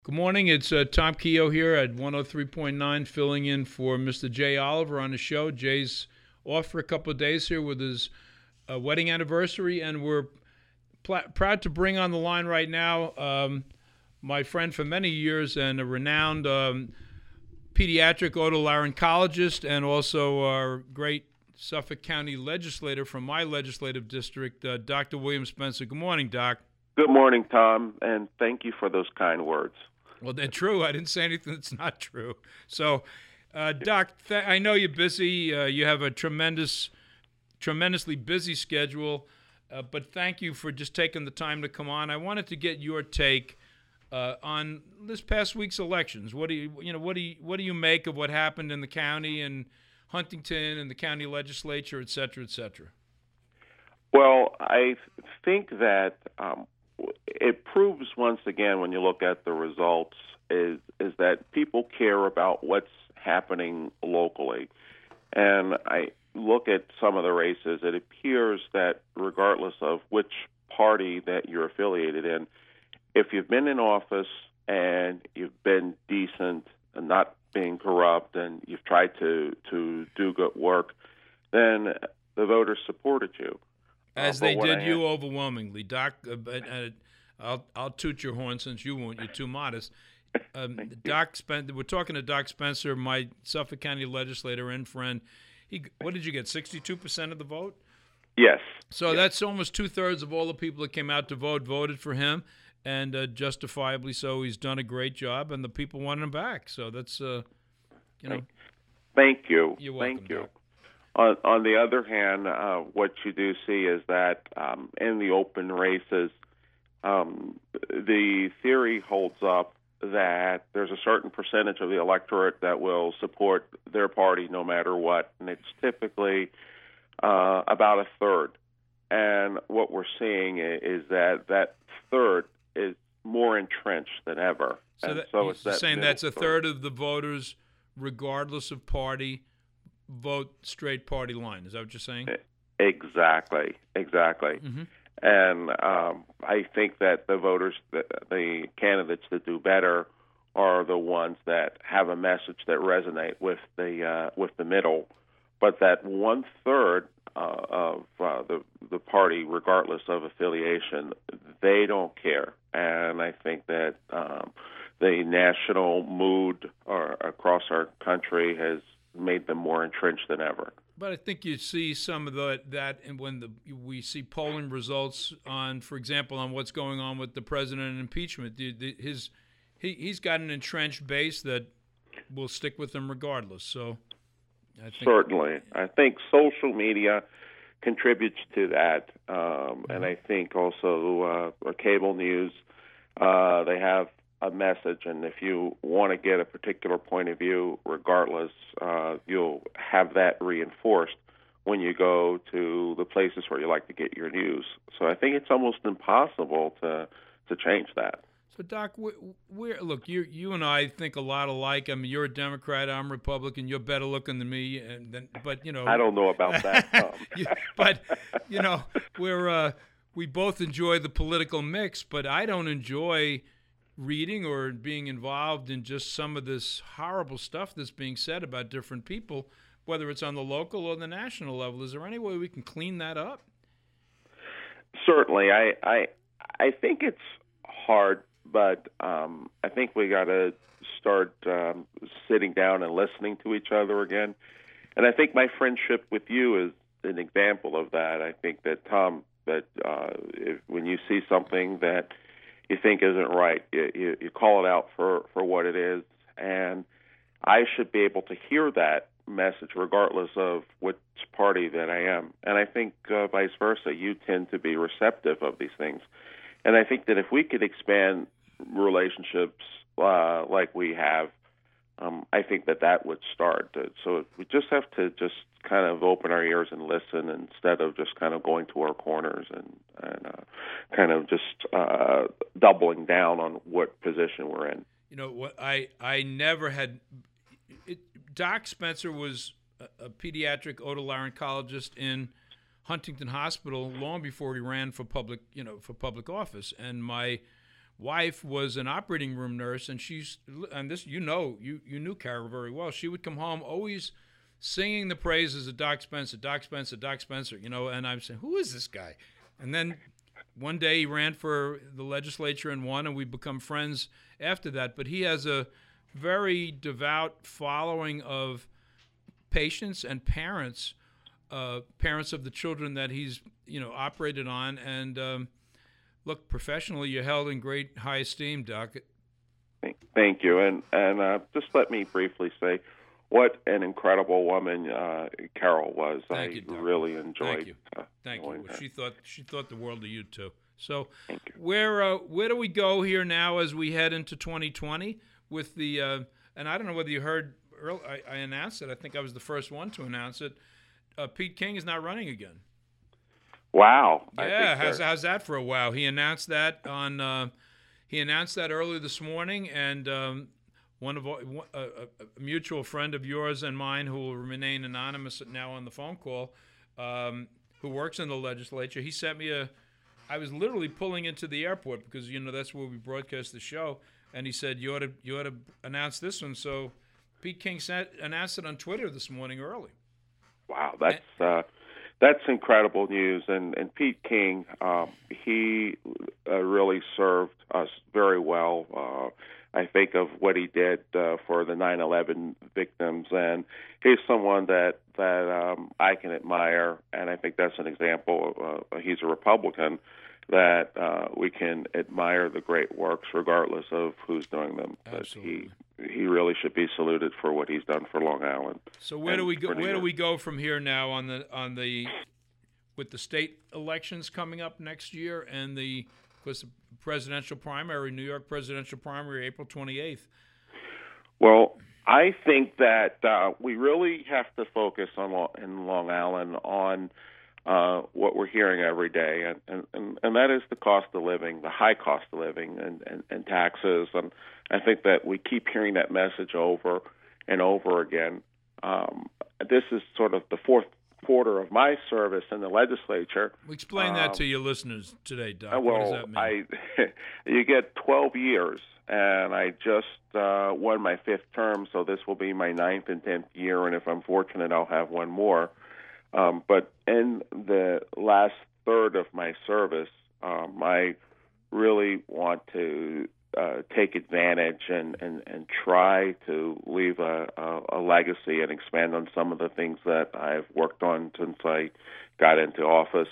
Good morning. It's Tom Keogh here at 103.9, filling in for Mr. Jay Oliver on the show. Jay's off for a couple of days here with his wedding anniversary, and we're proud to bring on the line right now my friend for many years and a renowned pediatric otolaryngologist and also our great Suffolk County legislator from my legislative district, Dr. William Spencer. Good morning, Doc. Good morning, Tom, and thank you for those kind words. Well, they're true. I didn't say anything that's not true. So, Doc, I know you're busy. You have a tremendously busy schedule, but thank you for just taking the time to come on. I wanted to get your take on this past week's elections. What do you make of what happened in the county and Huntington and the county legislature, et cetera, et cetera? Well, I think that it proves once again when you look at the results is that people care about what's happening locally. And I look at some of the races, it appears that regardless of which party that you're affiliated in, if you've been in office and you've been decent and not being corrupt and you've tried to do good work, then the voters supported you. As they did you overwhelmingly, Doc. I'll toot your horn since you won't. You're too modest. Doc we're talking to Doc Spencer, my Suffolk County legislator and friend. What did you get? 62% of the vote. Yes. So that's almost 2/3 of all the people that came out to vote voted for him, and justifiably so. He's done a great job, and the people wanted him back. So that's Thank you. You're welcome, Thank you. Doc. On the other hand, what you do see is that in the open races, the theory holds up that there's a certain percentage of the electorate that will support their party no matter what, and it's typically about a third. And what we're seeing is that third is more entrenched than ever. So it's saying that's a third of the voters, regardless of party, vote straight party line. Is that what you're saying? Exactly. Mm-hmm. And I think that the voters, the candidates that do better, are the ones that have a message that resonate with the middle. But that 1/3 of the party, regardless of affiliation, they don't care. And I think that the national mood across our country has made them more entrenched than ever. But I think you see some of that and when we see polling results on, for example, on what's going on with the president and impeachment. He's got an entrenched base that will stick with him regardless. So, Certainly, I think social media contributes to that, and I think also cable news. They have a message, and if you want to get a particular point of view, regardless, you'll have that reinforced when you go to the places where you like to get your news. So I think it's almost impossible to change that. So, Doc, look, you and I think a lot alike. I mean, you're a Democrat, I'm Republican. You're better looking than me, but I don't know about that. But we both enjoy the political mix, but I don't enjoy reading or being involved in just some of this horrible stuff that's being said about different people, whether it's on the local or the national level. Is there any way we can clean that up? Certainly. I think it's hard, but I think we got to start sitting down and listening to each other again. And I think my friendship with you is an example of that. I think that, Tom, when you see something that you think isn't right, you call it out for what it is. And I should be able to hear that message regardless of which party that I am. And I think vice versa, you tend to be receptive of these things. And I think that if we could expand relationships like we have, I think that would start. So we just have to just kind of open our ears and listen instead of just kind of going to our corners and kind of just doubling down on what position we're in. You know what? I never had. Doc Spencer was a pediatric otolaryngologist in Huntington Hospital long before he ran for public office. And wife was an operating room nurse, and this you knew Carol very well. She would come home always singing the praises of Doc Spencer, Doc Spencer, Doc Spencer. And I'm saying, who is this guy? And then one day he ran for the legislature and won, and we become friends after that. But he has a very devout following of patients and parents of the children that he's operated on. And look, professionally, you're held in great high esteem, Doc. Thank you, and just let me briefly say what an incredible woman Carol was. Thank you, Doc. Really enjoyed. Thank you. Thank you. Well, she thought the world of you too. So, thank you. Where do we go here now as we head into 2020 with the? And I don't know whether you heard. I announced it. I think I was the first one to announce it. Pete King is not running again. Wow. Yeah. How's that for a wow? He announced that earlier this morning, and a mutual friend of yours and mine, who will remain anonymous now on the phone call, who works in the legislature, he sent me I was literally pulling into the airport because that's where we broadcast the show, and he said you ought to announce this one. So Pete King announced it on Twitter this morning early. Wow, that's incredible news. And Pete King, he really served us very well. I think of what he did for the 9/11 victims, and he's someone that I can admire, and I think that's an example. He's a Republican that we can admire the great works regardless of who's doing them. Absolutely. But he really should be saluted for what he's done for Long Island. So where do we go? Where do we go from here now with the state elections coming up next year and the presidential primary, New York presidential primary, April 28th? Well, I think that we really have to focus in Long Island on what we're hearing every day, and that is the cost of living, the high cost of living, and taxes. And I think that we keep hearing that message over and over again. This is sort of the fourth quarter of my service in the legislature. Explain that to your listeners today, Doc. Well, what does that mean? You get 12 years, and I just won my fifth term, so this will be my ninth and 10th year, and if I'm fortunate, I'll have one more. But in the last third of my service, I really want to take advantage and try to leave a legacy and expand on some of the things that I've worked on since I got into office.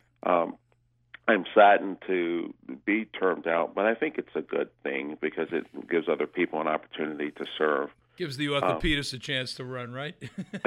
I'm saddened to be termed out, but I think it's a good thing because it gives other people an opportunity to serve. Gives the orthopedist a chance to run, right?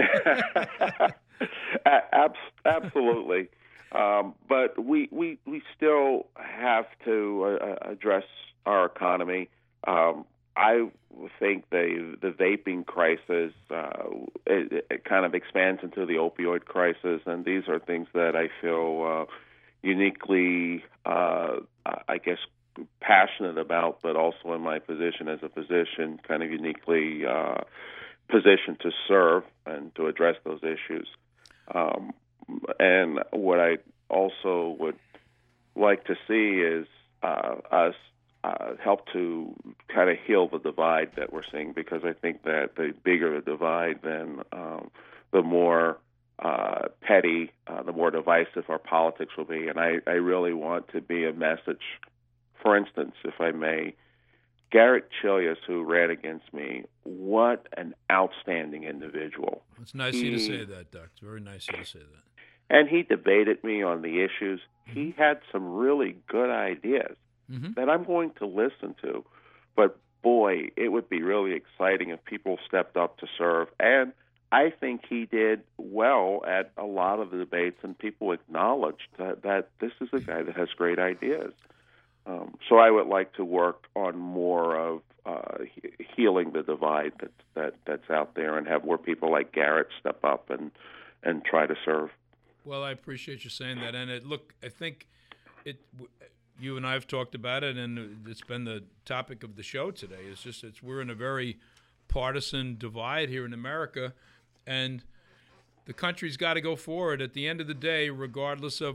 Absolutely. But we still have to address our economy. I think the vaping crisis it kind of expands into the opioid crisis, and these are things that I feel uniquely, I guess, passionate about, but also in my position as a physician, kind of uniquely positioned to serve and to address those issues. And what I also would like to see is us help to kind of heal the divide that we're seeing, because I think that the bigger the divide, then the more petty, the more divisive our politics will be. And I really want to be a message. For instance, if I may, Garrett Chilius, who ran against me, what an outstanding individual. It's nice of you to say that, Doc. It's very nice of you to say that. And he debated me on the issues. Mm-hmm. He had some really good ideas that I'm going to listen to. But, boy, it would be really exciting if people stepped up to serve. And I think he did well at a lot of the debates, and people acknowledged that this is a guy that has great ideas. So I would like to work on more of healing the divide that's out there, and have more people like Garrett step up and try to serve. Well, I appreciate you saying that. And I think you and I have talked about it, and it's been the topic of the show today. We're in a very partisan divide here in America, and the country's got to go forward. At the end of the day, regardless of our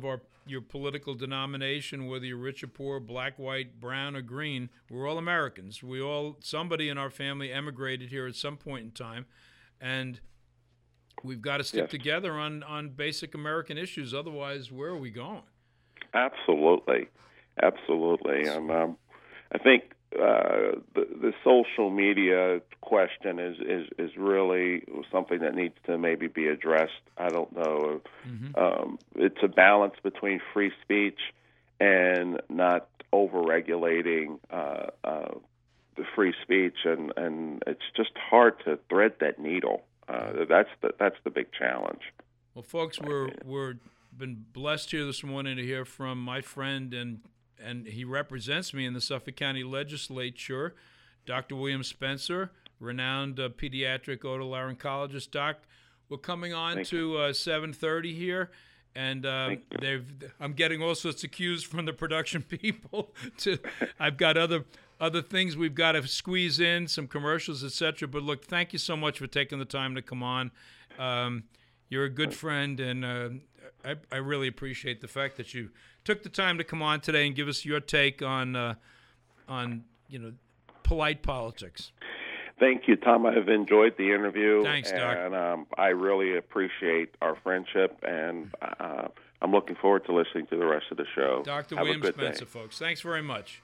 your political denomination, whether you're rich or poor, black, white, brown, or green. We're all Americans. Somebody in our family emigrated here at some point in time, and we've got to stick together on basic American issues. Otherwise, where are we going? Absolutely. And I think the social media question is really something that needs to maybe be addressed. I don't know. It's a balance between free speech and not over-regulating the free speech, and it's just hard to thread that needle. That's the big challenge. Well, folks, we're been blessed here this morning to hear from my friend, and he represents me in the Suffolk County Legislature, Dr. William Spencer, renowned pediatric otolaryngologist. Doc, we're coming on to 7:30 here, and I'm getting all sorts of cues from the production people. I've got other things we've got to squeeze in, some commercials, etc. But look, thank you so much for taking the time to come on. You're a good friend, and I really appreciate the fact that you took the time to come on today and give us your take on polite politics. Thank you, Tom. I've enjoyed the interview. Thanks, Doc. And I really appreciate our friendship, and I'm looking forward to listening to the rest of the show. Dr. William Spencer, folks. Thanks very much.